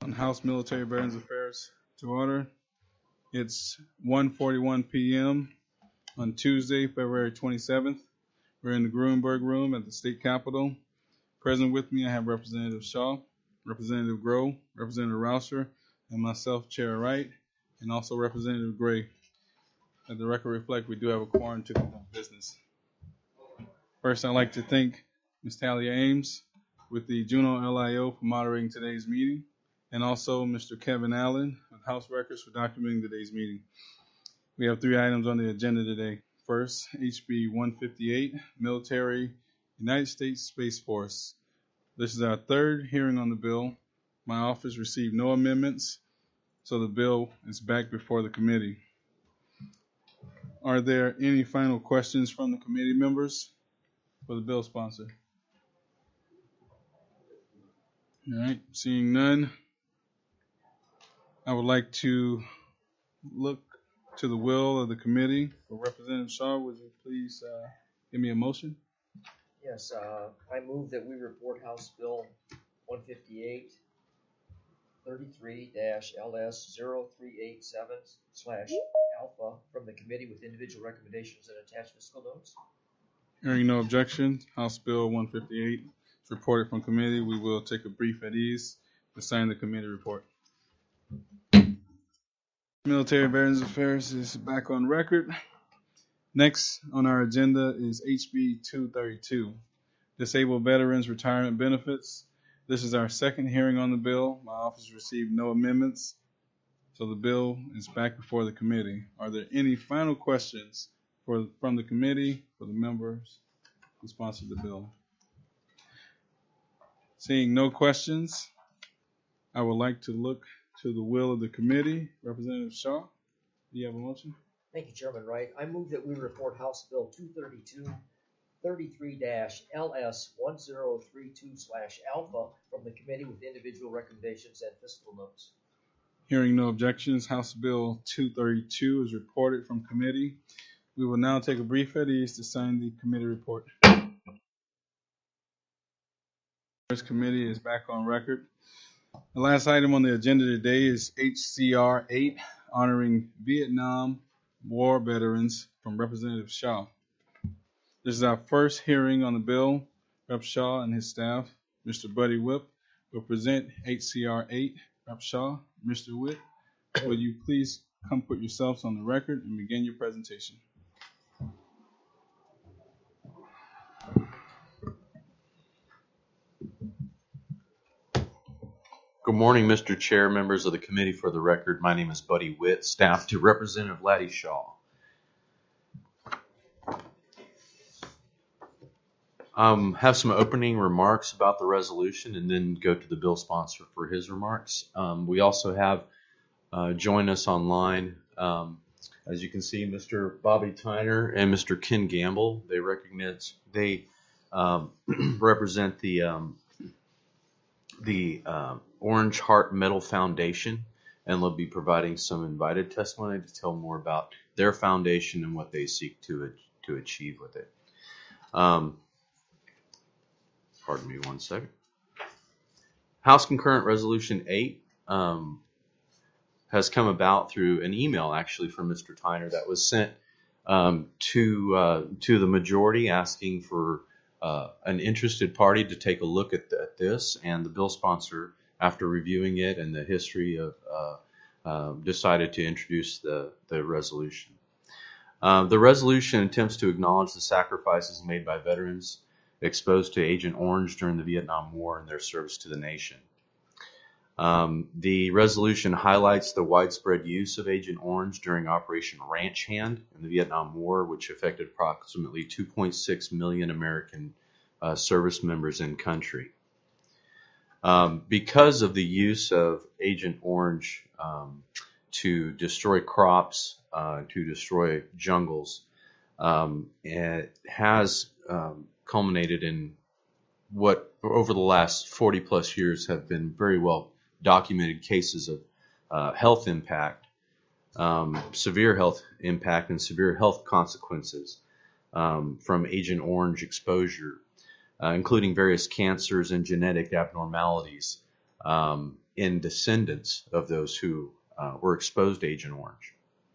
on House Military Veterans Affairs to order. It's 1:41 p.m. on Tuesday, February 27th. We're in the Grunberg Room at the State Capitol. Present with me, I have Representative Shaw, Representative Groh, Representative Rauscher, and myself, Chair Wright, and also Representative Gray. Let the record reflect we do have a quorum to conduct business. First, I'd like to thank Ms. Talia Ames with the Juneau LIO for moderating today's meeting, and also Mr. Kevin Allen of House Records for documenting today's meeting. We have 3 items on the agenda today. First, HB 158, Military United States Space Force. This is our 3rd hearing on the bill. My office received no amendments, so the bill is back before the committee. Are there any final questions from the committee members for the bill sponsor? All right, seeing none, I would like to look to the will of the committee. For Representative Shaw, would you please give me a motion? Yes, I move that we report House Bill 158 33-LS0387/Alpha from the committee with individual recommendations and attached fiscal notes. Hearing no objection, House Bill 158 is reported from committee. We will take a brief at ease to sign the committee report. Military Veterans Affairs is back on record. Next on our agenda is HB 232, Disabled Veterans Retirement Benefits. This is our 2nd hearing on the bill. My office received no amendments, so the bill is back before the committee. Are there any final questions from the committee for the members who sponsored the bill? Seeing no questions, I would like to look to the will of the committee. Representative Shaw, do you have a motion? Thank you, Chairman Wright. I move that we report House Bill 232 33-LS1032/Alpha from the committee with individual recommendations and fiscal notes. Hearing no objections, House Bill 232 is reported from committee. We will now take a brief at ease to sign the committee report. This committee is back on record. The last item on the agenda today is HCR 8, honoring Vietnam War veterans, from Representative Shaw. This is our 1st hearing on the bill. Rep. Shaw and his staff, Mr. Buddy Whip, will present HCR 8. Rep. Shaw, Mr. Whip, will you please come put yourselves on the record and begin your presentation? Good morning, Mr. Chair, members of the committee. For the record, my name is Buddy Witt, staff to Representative Laddie Shaw. Have some opening remarks about the resolution and then go to the bill sponsor for his remarks. We also have join us online, as you can see, Mr. Bobby Tyner and Mr. Ken Gamble. They represent the Orange Heart Medal Foundation, and they'll be providing some invited testimony to tell more about their foundation and what they seek to achieve with it. Pardon me one second. House Concurrent Resolution 8 has come about through an email, actually, from Mr. Tyner that was sent to the majority, asking for an interested party to take a look at this, and the bill sponsor, after reviewing it and the history of, decided to introduce the resolution. The resolution attempts to acknowledge the sacrifices made by veterans exposed to Agent Orange during the Vietnam War and their service to the nation. The resolution highlights the widespread use of Agent Orange during Operation Ranch Hand in the Vietnam War, which affected approximately 2.6 million American service members in country. Because of the use of Agent Orange to destroy crops, to destroy jungles, it has culminated in what over the last 40 plus years have been very well documented cases of health impact, severe health impact and severe health consequences from Agent Orange exposure, including various cancers and genetic abnormalities in descendants of those who were exposed to Agent Orange.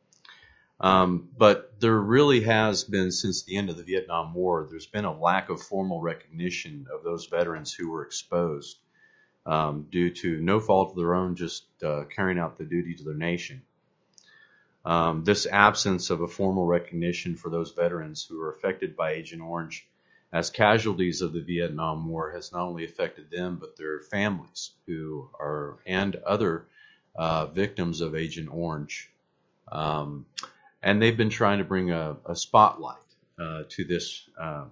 But there really has been, since the end of the Vietnam War, there's been a lack of formal recognition of those veterans who were exposed due to no fault of their own, just carrying out the duty to their nation. This absence of a formal recognition for those veterans who were affected by Agent Orange as casualties of the Vietnam War has not only affected them, but their families who are, and other victims of Agent Orange. And they've been trying to bring a spotlight to this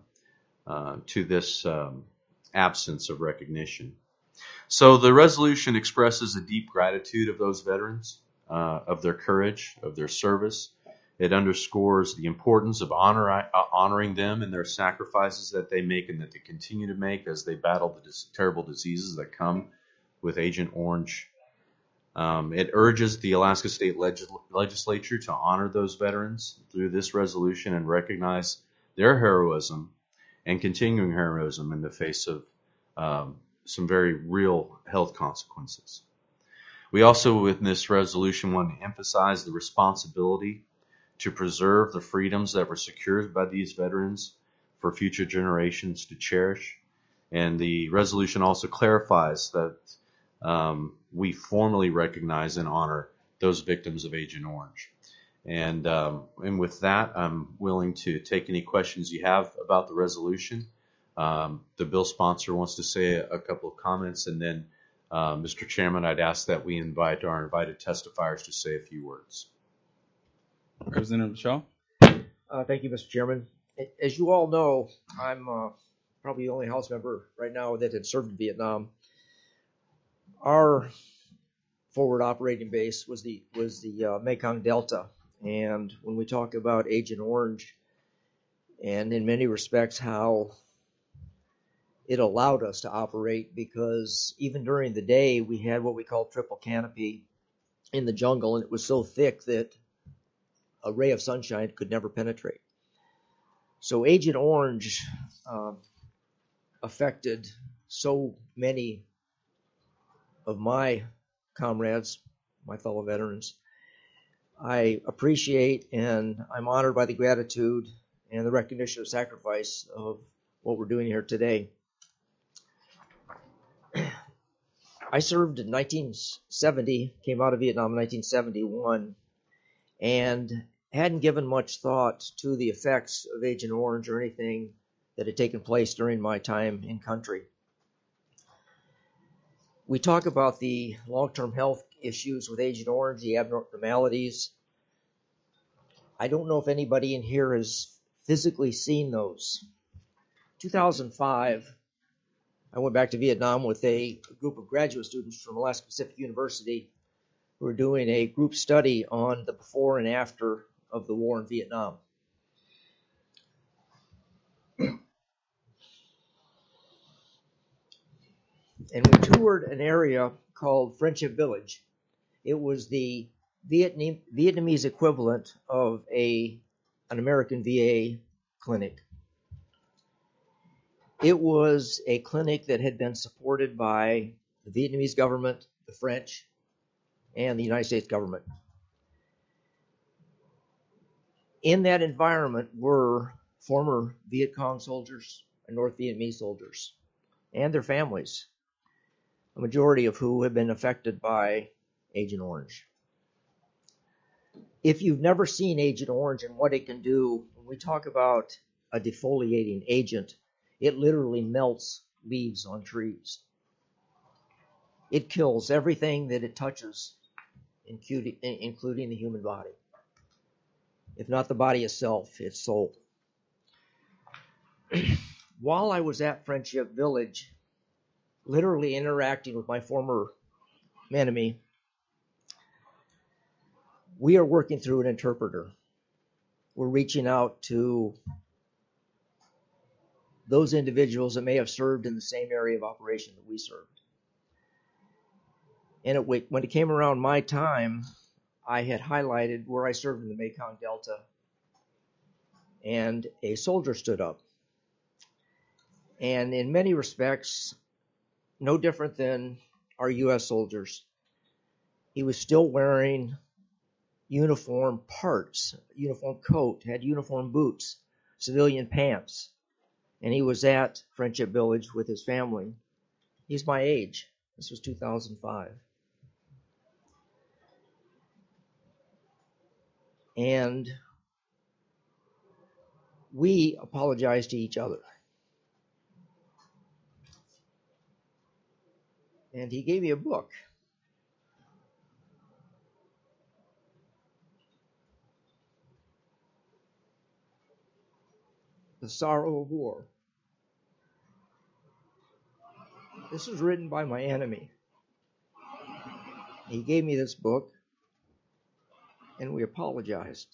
absence of recognition. So the resolution expresses a deep gratitude of those veterans, of their courage, of their service. It underscores the importance of honoring them and their sacrifices that they make and that they continue to make as they battle the terrible diseases that come with Agent Orange. It urges the Alaska State Legislature to honor those veterans through this resolution and recognize their heroism and continuing heroism in the face of some very real health consequences. We also, in this resolution, want to emphasize the responsibility to preserve the freedoms that were secured by these veterans for future generations to cherish. And the resolution also clarifies that we formally recognize and honor those victims of Agent Orange. And with that, I'm willing to take any questions you have about the resolution. The bill sponsor wants to say a couple of comments, and then, Mr. Chairman, I'd ask that we invite our invited testifiers to say a few words. Representative Shaw. Thank you, Mr. Chairman. As you all know, I'm probably the only House member right now that had served in Vietnam. Our forward operating base was the Mekong Delta, and when we talk about Agent Orange, and in many respects how it allowed us to operate, because even during the day we had what we call triple canopy in the jungle, and it was so thick that a ray of sunshine could never penetrate. So Agent Orange affected so many of my comrades, my fellow veterans. I appreciate and I'm honored by the gratitude and the recognition of sacrifice of what we're doing here today. I served in 1970, came out of Vietnam in 1971, and hadn't given much thought to the effects of Agent Orange or anything that had taken place during my time in country. We talk about the long-term health issues with Agent Orange, the abnormalities. I don't know if anybody in here has physically seen those. 2005, I went back to Vietnam with a group of graduate students from Alaska Pacific University who were doing a group study on the before and after of the war in Vietnam. And we toured an area called Friendship Village. It was the Vietnamese equivalent of an American VA clinic. It was a clinic that had been supported by the Vietnamese government, the French, and the United States government. In that environment were former Viet Cong soldiers and North Vietnamese soldiers and their families, a majority of who have been affected by Agent Orange. If you've never seen Agent Orange and what it can do, when we talk about a defoliating agent, it literally melts leaves on trees. It kills everything that it touches, including the human body. If not the body itself, its soul. While I was at Friendship Village, literally interacting with my former enemy, we are working through an interpreter. We're reaching out to those individuals that may have served in the same area of operation that we served. And when it came around my time, I had highlighted where I served in the Mekong Delta, and a soldier stood up. And in many respects, no different than our U.S. soldiers. He was still wearing uniform parts, uniform coat, had uniform boots, civilian pants, and he was at Friendship Village with his family. He's my age. This was 2005. And we apologized to each other. And he gave me a book. The Sorrow of War. This was written by my enemy. He gave me this book, and we apologized.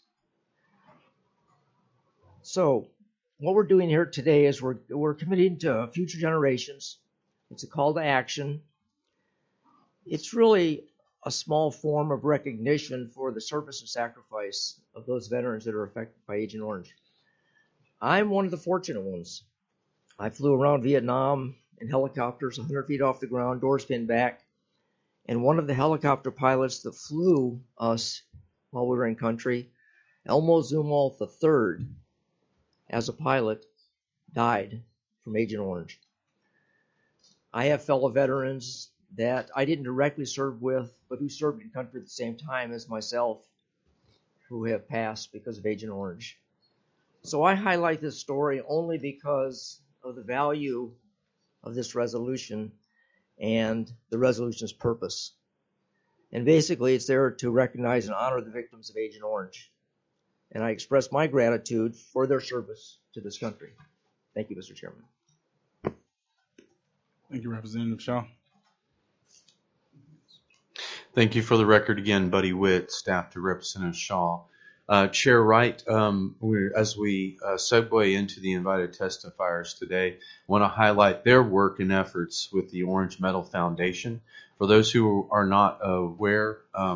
So, what we're doing here today is we're committing to future generations. It's a call to action. It's really a small form of recognition for the service and sacrifice of those veterans that are affected by Agent Orange. I'm one of the fortunate ones. I flew around Vietnam in helicopters 100 feet off the ground, doors pinned back, and one of the helicopter pilots that flew us while we were in country, Elmo Zumwalt III, as a pilot, died from Agent Orange. I have fellow veterans that I didn't directly serve with, but who served in country at the same time as myself, who have passed because of Agent Orange. So I highlight this story only because of the value of this resolution and the resolution's purpose. And basically, it's there to recognize and honor the victims of Agent Orange. And I express my gratitude for their service to this country. Thank you, Mr. Chairman. Thank you, Representative Shaw. Thank you. For the record again, Buddy Witt, staff to Representative Shaw. Chair Wright, as we segue into the invited testifiers today, I want to highlight their work and efforts with the Orange Medal Foundation. For those who are not aware,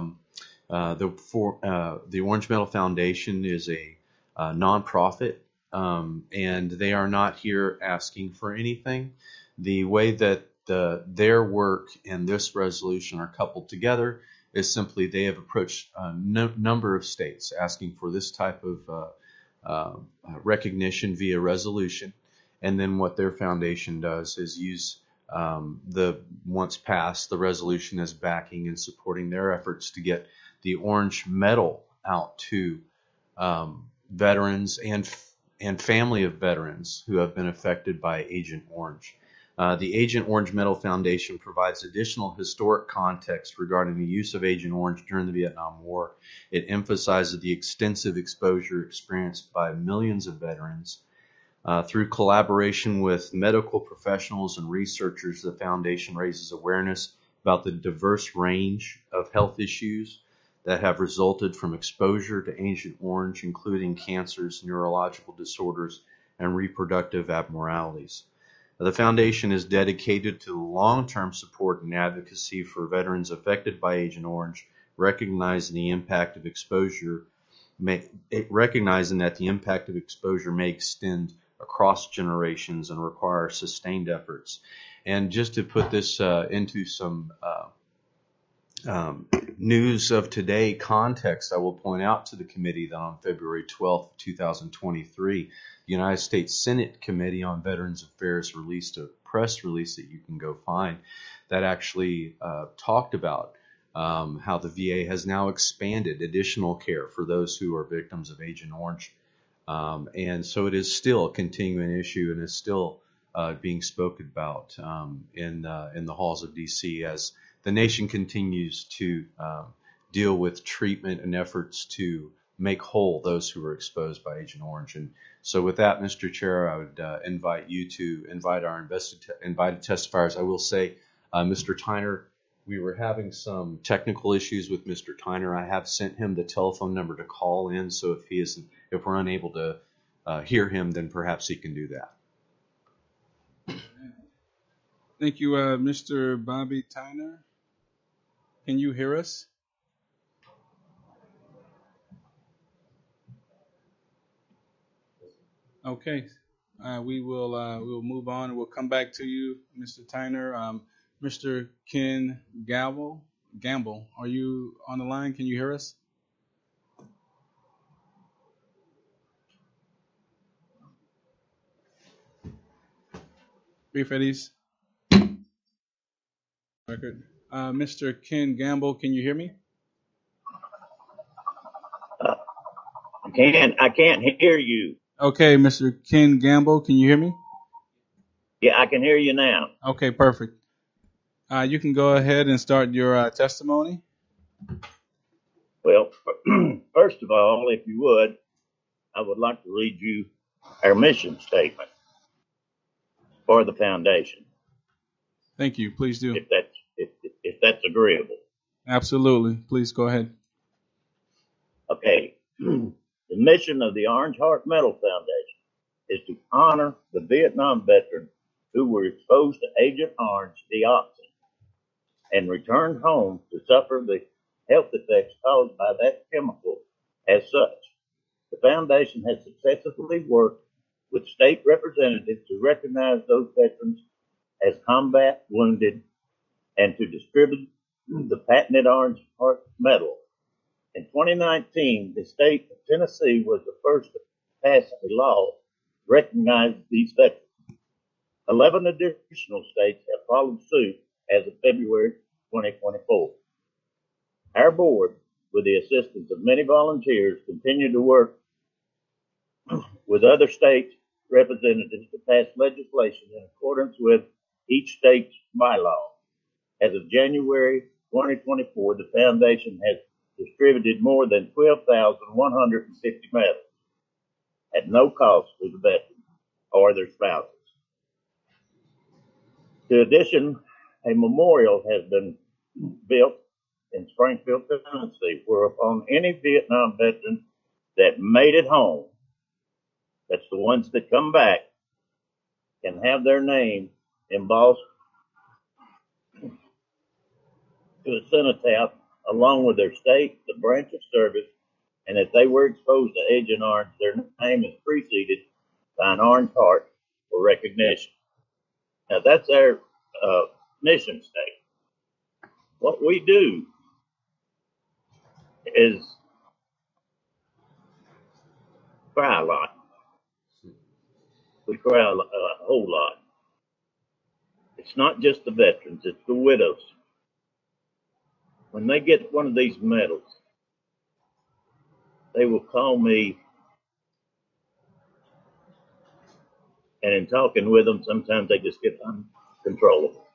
the Orange Medal Foundation is a nonprofit, and they are not here asking for anything. The way that their work and this resolution are coupled together is simply they have approached a number of states asking for this type of recognition via resolution. And then what their foundation does is use once passed, the resolution as backing and supporting their efforts to get the Orange Medal out to veterans and family of veterans who have been affected by Agent Orange. The Agent Orange Medal Foundation provides additional historic context regarding the use of Agent Orange during the Vietnam War. It emphasizes the extensive exposure experienced by millions of veterans. Through collaboration with medical professionals and researchers, the foundation raises awareness about the diverse range of health issues that have resulted from exposure to Agent Orange, including cancers, neurological disorders, and reproductive abnormalities. The foundation is dedicated to long-term support and advocacy for veterans affected by Agent Orange, recognizing that the impact of exposure may extend across generations and require sustained efforts. And just to put this into some news of today context, I will point out to the committee that on February 12th, 2023, the United States Senate Committee on Veterans Affairs released a press release that you can go find that actually talked about how the VA has now expanded additional care for those who are victims of Agent Orange. And so it is still a continuing issue and is still being spoken about in the halls of D.C. as the nation continues to deal with treatment and efforts to make whole those who were exposed by Agent Orange. And so with that, Mr. Chair, I would invite you to invite our invited testifiers. I will say, Mr. Tyner, we were having some technical issues with Mr. Tyner. I have sent him the telephone number to call in, so if we're unable to hear him, then perhaps he can do that. Thank you, Mr. Bobby Tyner. Can you hear us? Okay, we'll move on and we'll come back to you, Mr. Tyner. Mr. Ken Gamble, are you on the line? Can you hear us? Brief Eddie's record. Mr. Ken Gamble, can you hear me? I can't hear you. Okay, Mr. Ken Gamble, can you hear me? Yeah, I can hear you now. Okay, perfect. You can go ahead and start your testimony. Well, first of all, if you would, I would like to read you our mission statement for the foundation, Thank you. Please do. if that's agreeable. Absolutely. Please go ahead. Okay. The mission of the Orange Heart Medal Foundation is to honor the Vietnam veterans who were exposed to Agent Orange dioxin and returned home to suffer the health effects caused by that chemical. As such, the foundation has successfully worked with state representatives to recognize those veterans as combat wounded and to distribute the patented Orange Heart Medal. In 2019, the state of Tennessee was the first to pass a law recognizing these veterans. 11 additional states have followed suit as of February 2024. Our board, with the assistance of many volunteers, continue to work with other state representatives to pass legislation in accordance with each state's bylaw. As of January 2024, the foundation has distributed more than 12,150 medals at no cost to the veterans or their spouses. In addition, a memorial has been built in Springfield, Tennessee, whereupon any Vietnam veteran that made it home, that's the ones that come back, can have their name embossed to a cenotaph along with their state, the branch of service, and if they were exposed to Agent Orange, their name is preceded by an orange heart for recognition. Now that's our mission statement. What we do is cry a lot. We cry a whole lot. It's not just the veterans, it's the widows. When they get one of these medals, they will call me, and in talking with them, sometimes they just get uncontrollable.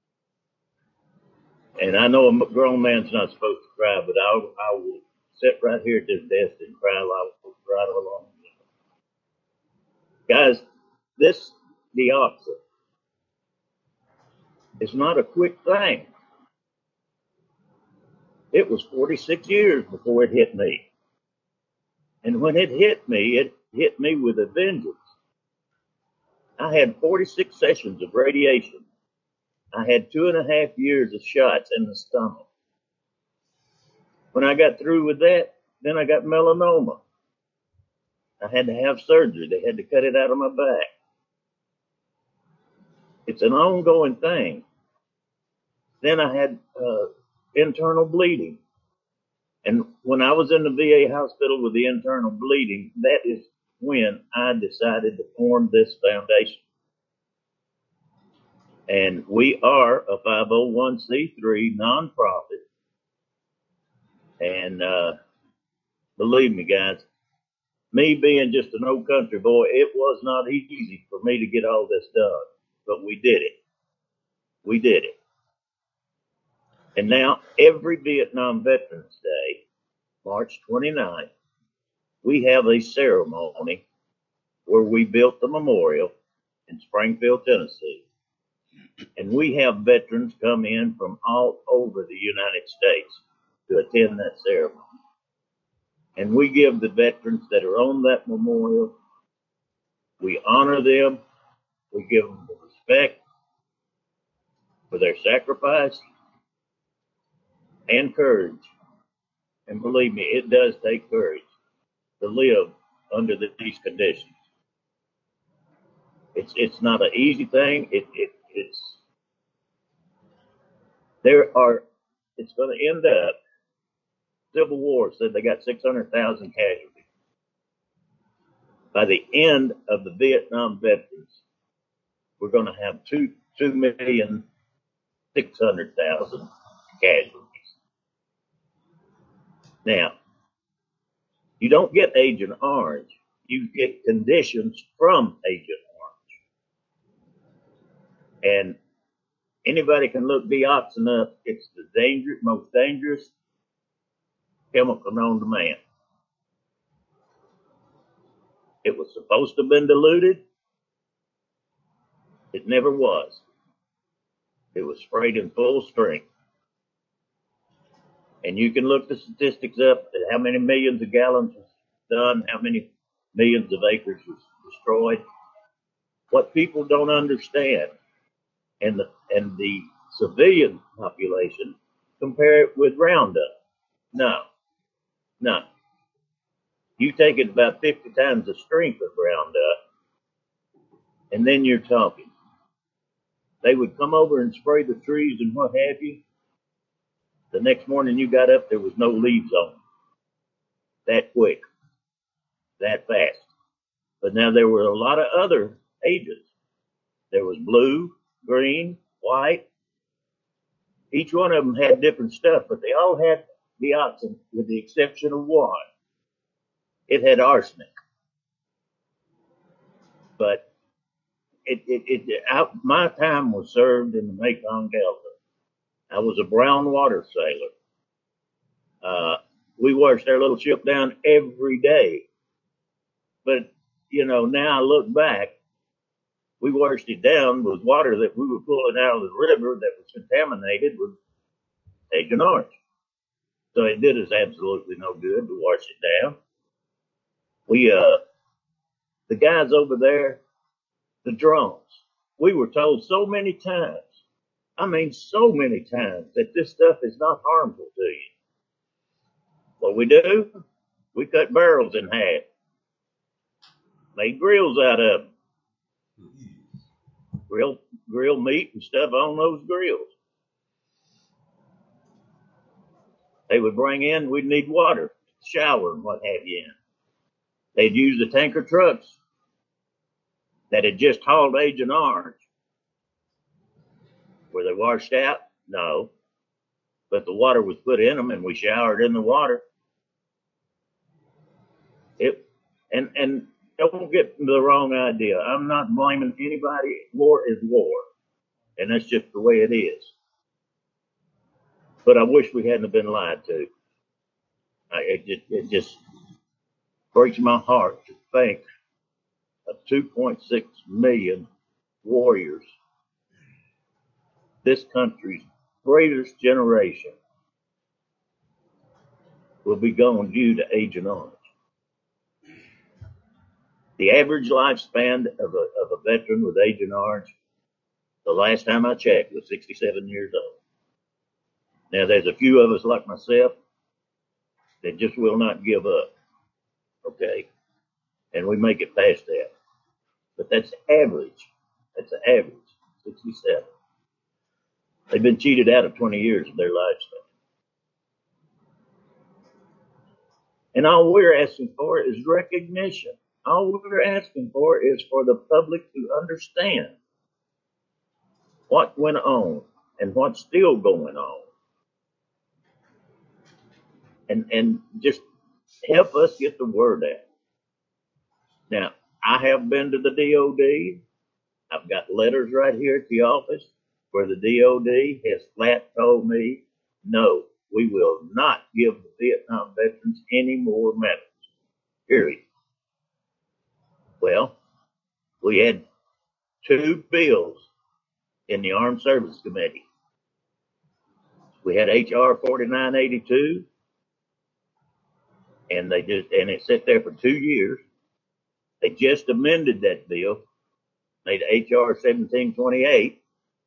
And I know a grown man's not supposed to cry, but I will sit right here at this desk and cry right along. Guys, this dioxin is not a quick thing. It was 46 years before it hit me. And when it hit me with a vengeance. I had 46 sessions of radiation. I had 2.5 years of shots in the stomach. When I got through with that, then I got melanoma. I had to have surgery. They had to cut it out of my back. It's an ongoing thing. Then I had internal bleeding. And when I was in the VA hospital with the internal bleeding, that is when I decided to form this foundation. And we are a 501c3 nonprofit. And believe me, guys, me being just an old country boy, it was not easy for me to get all this done. But we did it. We did it. And now every Vietnam Veterans Day, March 29th, we have a ceremony where we built the memorial in Springfield, Tennessee. And we have veterans come in from all over the United States to attend that ceremony. And we give the veterans that are on that memorial, we honor them, we give them the respect for their sacrifice and courage. And believe me, it does take courage to live under these conditions. It's not an easy thing. it's going to end up, Civil War said they got 600,000 casualties. By the end of the Vietnam veterans, we're going to have 2,600,000 casualties. Now, you don't get Agent Orange. You get conditions from Agent Orange. And anybody can look dioxin up. It's the most dangerous chemical known to man. It was supposed to have been diluted. It never was. It was sprayed in full strength. And you can look the statistics up at how many millions of gallons was done, how many millions of acres was destroyed. What people don't understand, and the civilian population, compare it with Roundup. No. You take it about 50 times the strength of Roundup, and then you're talking. They would come over and spray the trees and what have you. The next morning you got up, there was no leaves on them. That quick, that fast. But now there were a lot of other agents. There was blue, green, white. Each one of them had different stuff, but they all had dioxin with the exception of one. It had arsenic. But my time was served in the Mekong Delta. I was a brown water sailor. We washed our little ship down every day. But, now I look back, we washed it down with water that we were pulling out of the river that was contaminated with Agent Orange. So it did us absolutely no good to wash it down. The guys over there, the drones, we were told so many times, that this stuff is not harmful to you. What we do, we cut barrels in half, made grills out of them, grill meat and stuff on those grills. They would bring in, we'd need water, shower and what have you in. They'd use the tanker trucks that had just hauled Agent Orange. Were they washed out? No. But the water was put in them and we showered in the water. And don't get the wrong idea. I'm not blaming anybody. War is war. And that's just the way it is. But I wish we hadn't been lied to. It just breaks my heart to think of 2.6 million warriors, this country's greatest generation, will be gone due to Agent Orange. The average lifespan of a veteran with Agent Orange, the last time I checked, was 67 years old. Now, there's a few of us like myself that just will not give up, okay? And we make it past that. But that's the average. That's the average, 67. They've been cheated out of 20 years of their lifespan. And all we're asking for is recognition. All we're asking for is for the public to understand what went on and what's still going on. And just help us get the word out. Now, I have been to the DOD. I've got letters right here at the office where the DOD has flat told me, no, we will not give the Vietnam veterans any more medals. Period. Well, we had 2 bills in the Armed Services Committee. We had HR 4982, and it sat there for 2 years. They just amended that bill, made HR 1728,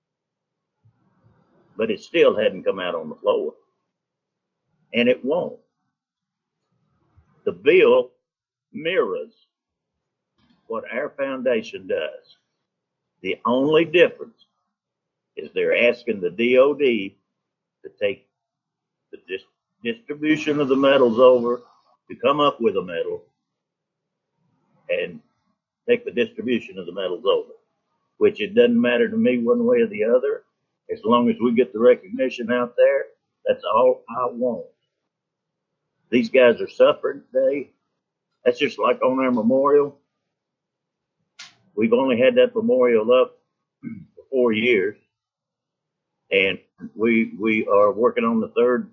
but it still hadn't come out on the floor. And it won't. The bill mirrors what our foundation does. The only difference is they're asking the DOD to take the distribution of the medals over, to come up with a medal and take the distribution of the medals over, which it doesn't matter to me one way or the other. As long as we get the recognition out there, that's all I want. These guys are suffering today. That's just like on our memorial. We've only had that memorial up for 4 years, and we are working on the third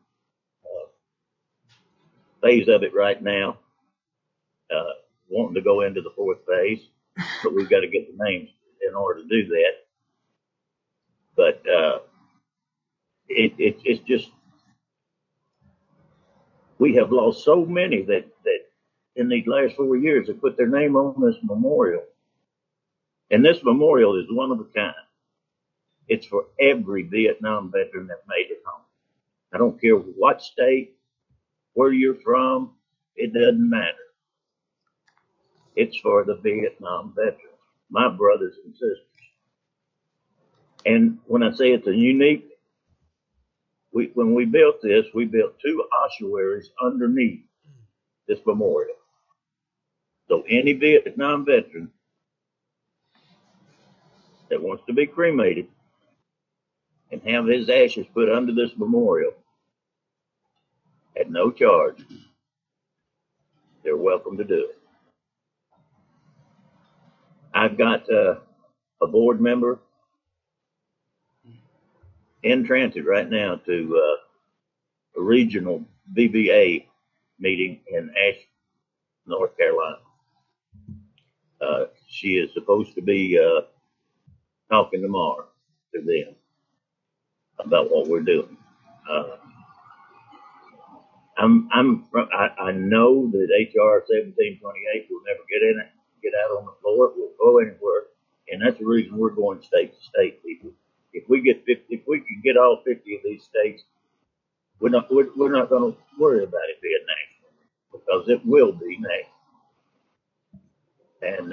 phase of it right now. Wanting to go into the fourth phase, but we've got to get the names in order to do that. But it's just, we have lost so many that in these last 4 years have put their name on this memorial. And this memorial is one of a kind. It's for every Vietnam veteran that made it home. I don't care what state, where you're from, it doesn't matter. It's for the Vietnam veterans, my brothers and sisters. And when I say it's a unique, when we built this, we built 2 ossuaries underneath this memorial. So any Vietnam veteran that wants to be cremated and have his ashes put under this memorial at no charge, they're welcome to do it. I've got a board member in transit right now to a regional VBA meeting in Asheville, North Carolina. She is supposed to be talking tomorrow to them about what we're doing. I know that HR 1728 will never get out on the floor. It will go anywhere, and that's the reason we're going state to state, people. If we can get all 50 of these states, we're not going to worry about it being national, because it will be national. And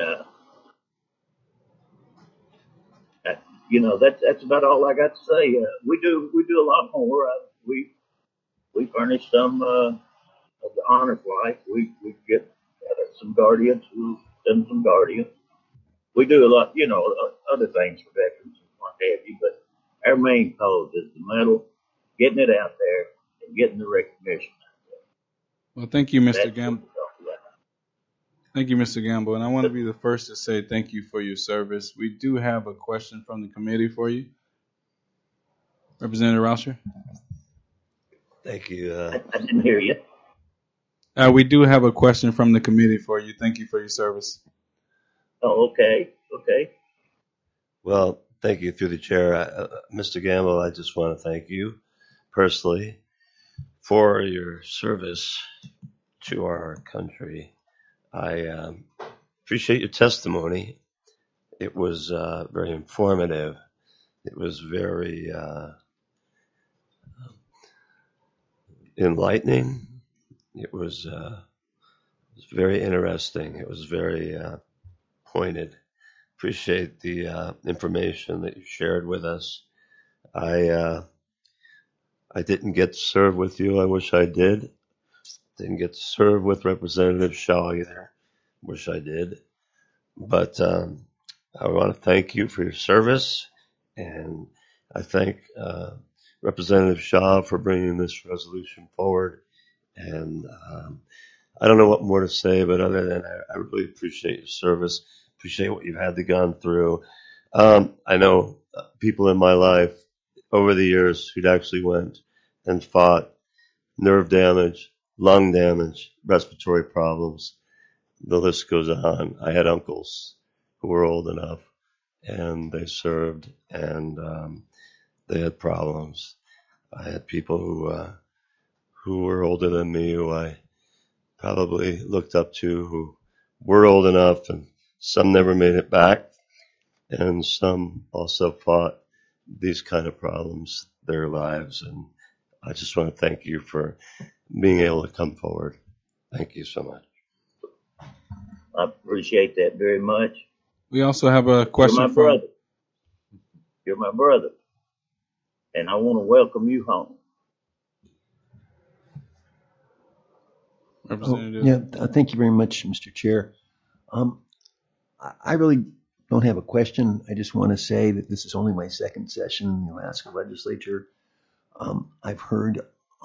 that's about all I got to say. We do a lot more. We furnish some of the honor flights. We get some guardians. We'll send some guardians. We do a lot, other things for veterans and what have you. But our main cause is the medal, getting it out there, and getting the recognition out there. Well, thank you, Mr. Gamble. Thank you, Mr. Gamble. And I want to be the first to say thank you for your service. We do have a question from the committee for you. Representative Rauscher. Thank you. I didn't hear you. We do have a question from the committee for you. Thank you for your service. Oh, okay. Well, thank you through the chair. Mr. Gamble, I just want to thank you personally for your service to our country. I appreciate your testimony. It was very informative. It was very enlightening. It was very interesting. It was very pointed. Appreciate the information that you shared with us. I didn't get to serve with you. I wish I did. Didn't get to serve with Representative Shaw either. Wish I did. But I want to thank you for your service, and I thank Representative Shaw for bringing this resolution forward. And I don't know what more to say, but other than I really appreciate your service, appreciate what you've had to gone through. I know people in my life over the years who'd actually went and fought nerve damage, lung damage, respiratory problems. The list goes on. I had uncles who were old enough, and they served, and they had problems. I had people who were older than me, who I probably looked up to, who were old enough, and some never made it back, and some also fought these kind of problems their lives. And I just want to thank you for being able to come forward. Thank you so much. I appreciate that very much. We also have a question You're my brother. And I want to welcome you home. Representative. Thank you very much, Mr. Chair. I really don't have a question. I just want to say that this is only my second session in the Alaska Legislature. I've heard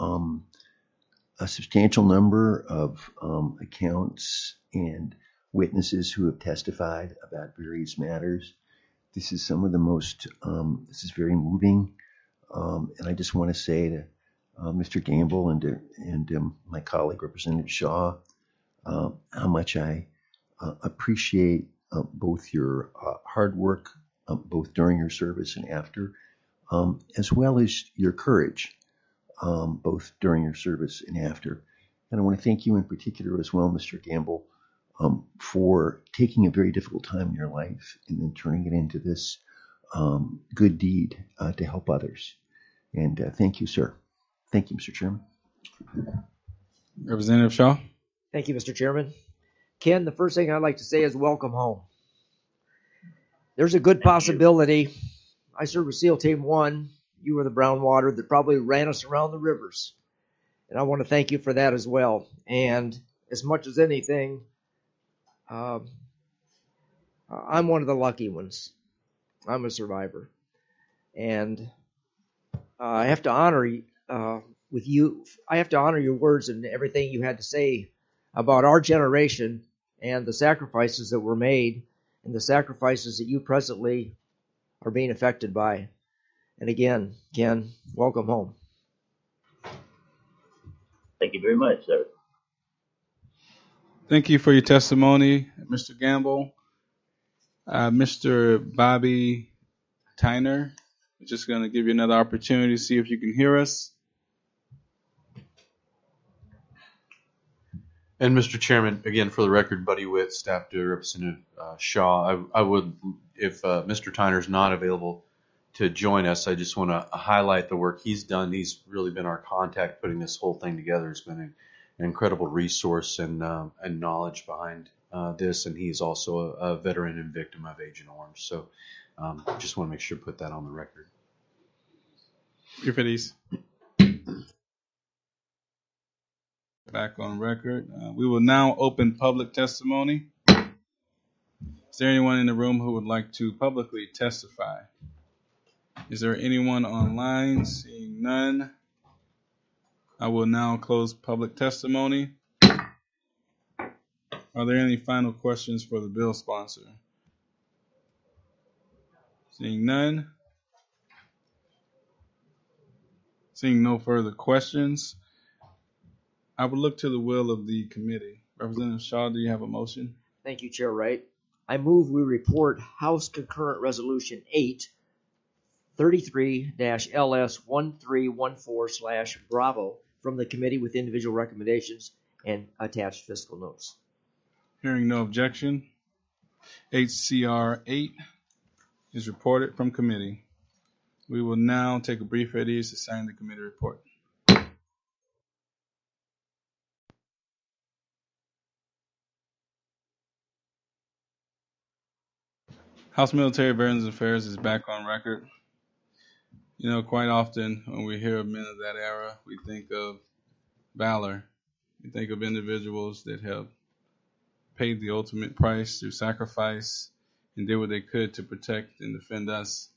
a substantial number of accounts and witnesses who have testified about various matters. This is some of the most, this is very moving. And I just want to say to Mr. Gamble and my colleague, Representative Shaw, how much I appreciate both your hard work, both during your service and after, as well as your courage, both during your service and after. And I want to thank you in particular as well, Mr. Gamble, for taking a very difficult time in your life and then turning it into this good deed to help others. And thank you, sir. Thank you, Mr. Chairman. Representative Shaw. Thank you, Mr. Chairman. Ken, the first thing I'd like to say is welcome home. There's a good possibility. I served with SEAL Team 1. You were the brown water that probably ran us around the rivers. And I want to thank you for that as well. And as much as anything, I'm one of the lucky ones. I'm a survivor. And I have to honor with you. I have to honor your words and everything you had to say about our generation and the sacrifices that were made and the sacrifices that you presently are being affected by. And again, Ken, welcome home. Thank you very much, sir. Thank you for your testimony, Mr. Gamble. Mr. Bobby Tyner, I'm just going to give you another opportunity to see if you can hear us. And Mr. Chairman, again, for the record, Buddy Witt, staff to Representative Shaw. I would, if Mr. Tyner's not available to join us, I just want to highlight the work he's done. He's really been our contact putting this whole thing together. He's been an incredible resource and knowledge behind this, and he's also a veteran and victim of Agent Orange. So just want to make sure to put that on the record. If it is. Back on record. We will now open public testimony. Is there anyone in the room who would like to publicly testify? Is there anyone online? Seeing none, I will now close public testimony. Are there any final questions for the bill sponsor? Seeing none. Seeing no further questions, I would look to the will of the committee. Representative Shaw, do you have a motion? Thank you, Chair Wright. I move we report House Concurrent Resolution 8, 33-LS1314/Bravo from the committee with individual recommendations and attached fiscal notes. Hearing no objection, HCR 8 is reported from committee. We will now take a brief at ease to sign the committee report. House Military Veterans Affairs is back on record. You know, quite often when we hear of men of that era, we think of valor. We think of individuals that have paid the ultimate price through sacrifice and did what they could to protect and defend us.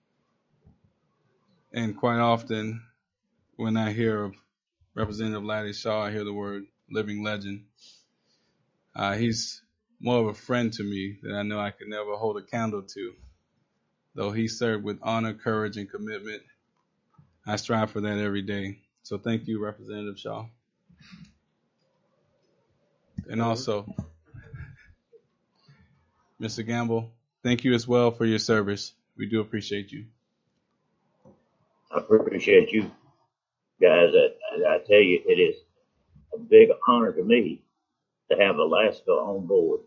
And quite often when I hear of Representative Laddie Shaw, I hear the word living legend. He's more of a friend to me that I know I could never hold a candle to. Though he served with honor, courage, and commitment, I strive for that every day. So thank you, Representative Shaw. And also, Mr. Gamble, thank you as well for your service. We do appreciate you. I appreciate you guys. I tell you, it is a big honor to me to have Alaska on board.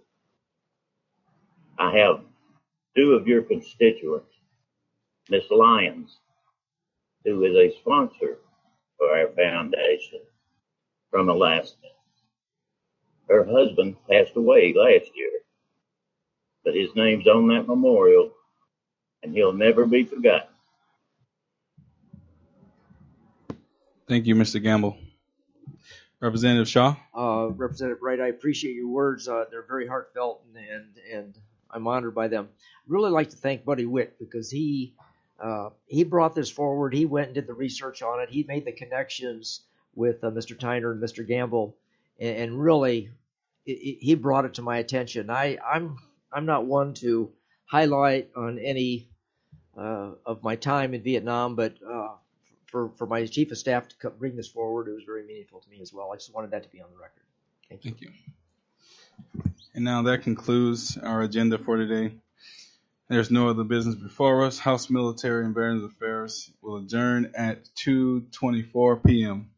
I have two of your constituents, Miss Lyons, who is a sponsor for our foundation from Alaska. Her husband passed away last year, but his name's on that memorial, and he'll never be forgotten. Thank you, Mr. Gamble. Representative Shaw. Representative Wright, I appreciate your words. They're very heartfelt, and I'm honored by them. I'd really like to thank Buddy Witt because he brought this forward. He went and did the research on it. He made the connections with Mr. Tyner and Mr. Gamble, and really he brought it to my attention. I'm not one to highlight on any of my time in Vietnam, but for my chief of staff to bring this forward, it was very meaningful to me as well. I just wanted that to be on the record. Thank you. Thank you. And now that concludes our agenda for today. There's no other business before us. House Military and Veterans Affairs will adjourn at 2:24 p.m.